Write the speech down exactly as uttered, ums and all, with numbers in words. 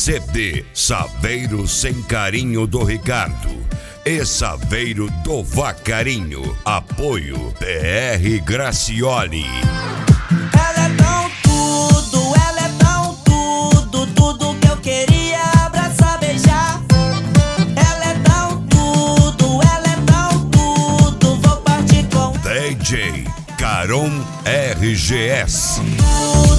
C D Saveiro Sem Carinho do Ricardo e Saveiro do Vacarinho. Apoio P R Gracioli. Ela é tão tudo, ela é tão tudo, tudo que eu queria abraçar, beijar. Ela é tão tudo, ela é tão tudo, vou partir com D J Caron R G S. tudo.